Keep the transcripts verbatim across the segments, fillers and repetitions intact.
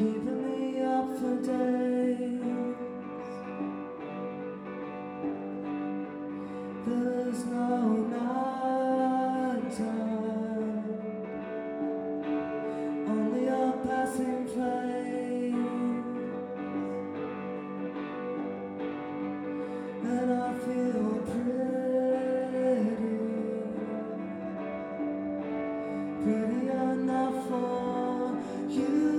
keeping me up for days. There's no night time, only a passing flame, and I feel pretty, pretty enough for you.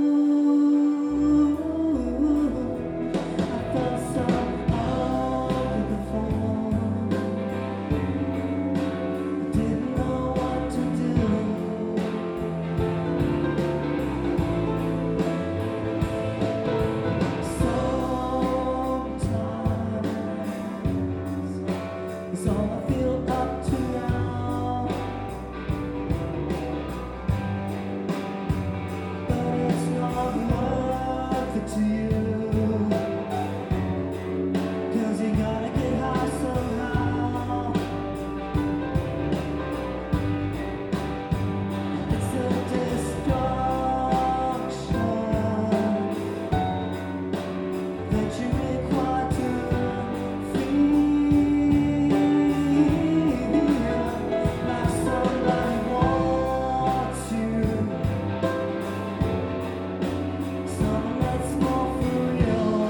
I felt so old before, didn't know what to do. Sometimes it's all I feel up to now, but it's not worth it to you, 'cause you gotta get high somehow. It's a destruction that you require to feel like somebody wants you, someone that's more for real.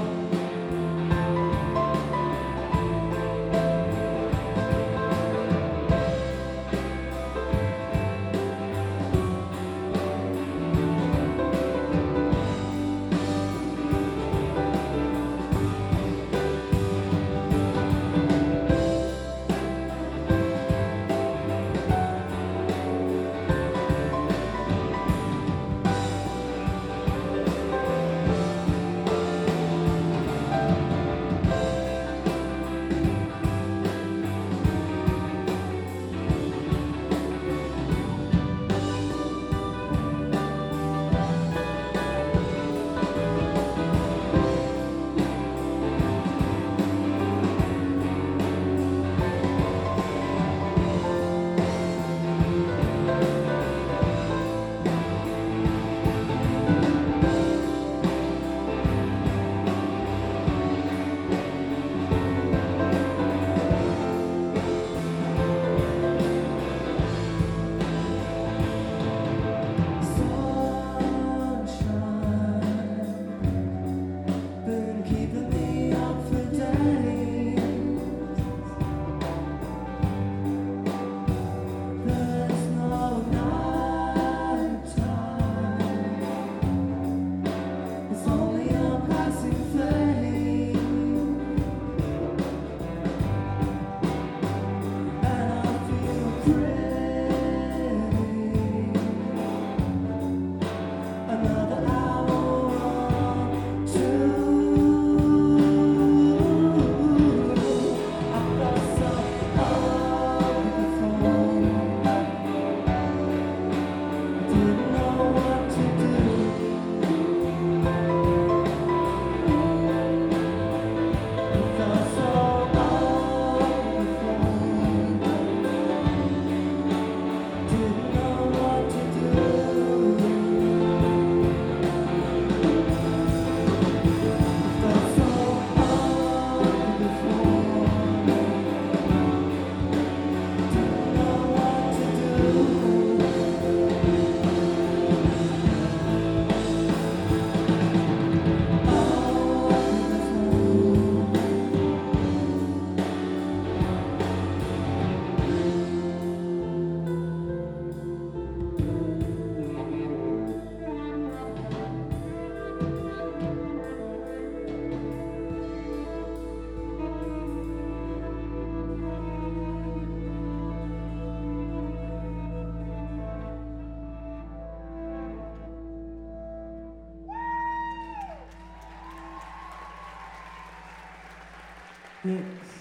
Been keeping me up for days. There's no night time, it's only a passing flame, and I feel pretty. Another hour or two. I felt so old before, didn't know what to do. I felt so old before, didn't know what to do. Felt so old before, didn't know what to do. Thanks.